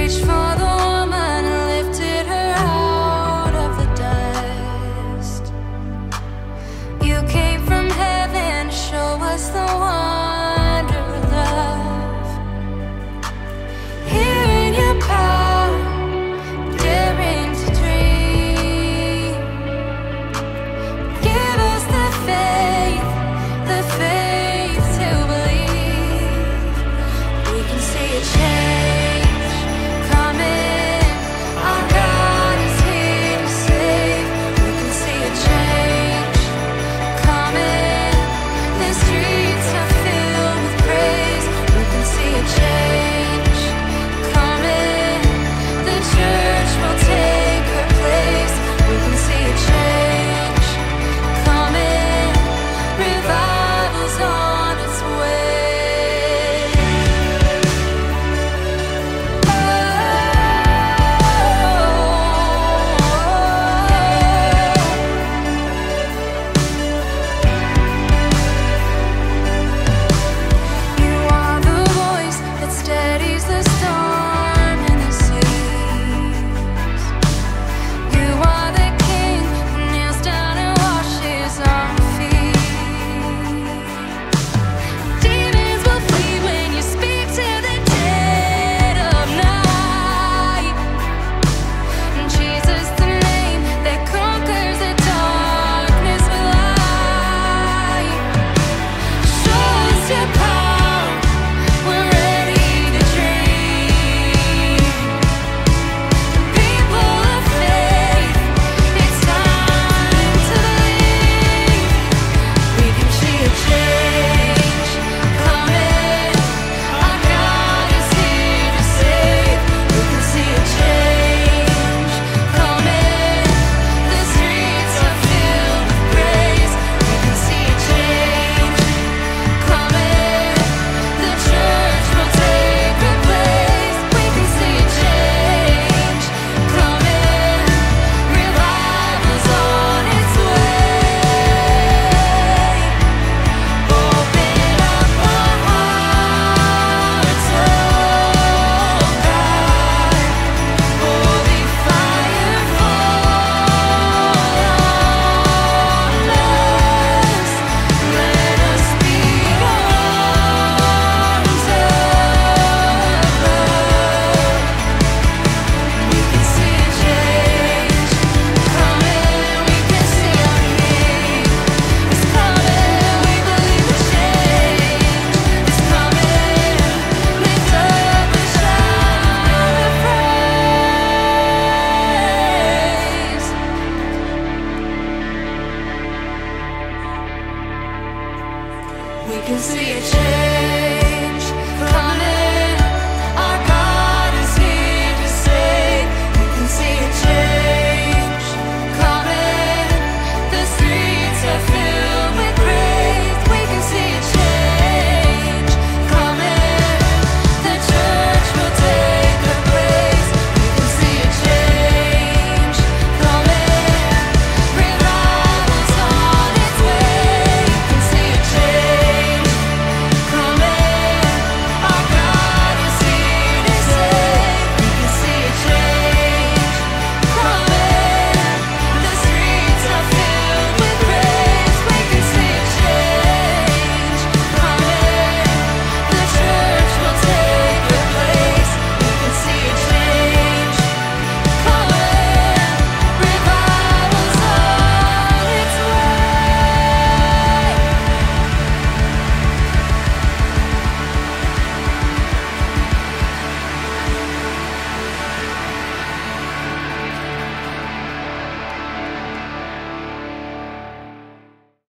reached for the woman and lifted her out of the dust. You came from heaven to show us the wonder of love. Here in your power, daring to dream. Give us the faith to believe. We can see a change coming. Our God is here to save. We can see a change coming. The streets are filled with praise. We can see a change coming. The church will take her place. We can see a change coming. Revival's on its way. You are the voice that steadies the